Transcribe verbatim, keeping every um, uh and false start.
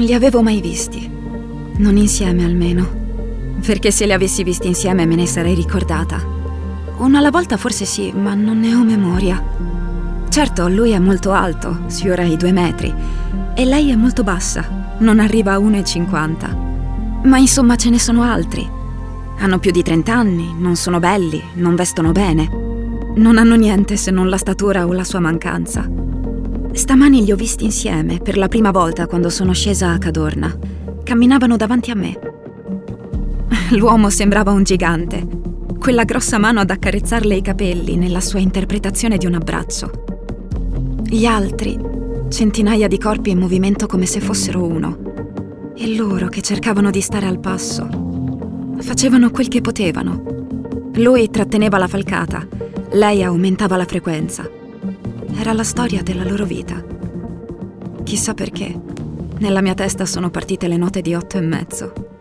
li avevo mai visti. Non insieme, almeno. Perché se li avessi visti insieme me ne sarei ricordata. Uno alla volta forse sì, ma non ne ho memoria. Certo, lui è molto alto, sfiora i due metri. E lei è molto bassa, non arriva a uno e cinquanta. Ma insomma ce ne sono altri. Hanno più di trenta anni, non sono belli, non vestono bene. Non hanno niente se non la statura o la sua mancanza. Stamani li ho visti insieme per la prima volta quando sono scesa a Cadorna. Camminavano davanti a me. L'uomo sembrava un gigante, quella grossa mano ad accarezzarle i capelli nella sua interpretazione di un abbraccio. Gli altri, centinaia di corpi in movimento come se fossero uno. E loro che cercavano di stare al passo. Facevano quel che potevano. Lui tratteneva la falcata, lei aumentava la frequenza. Era la storia della loro vita. Chissà perché, nella mia testa sono partite le note di otto e mezzo.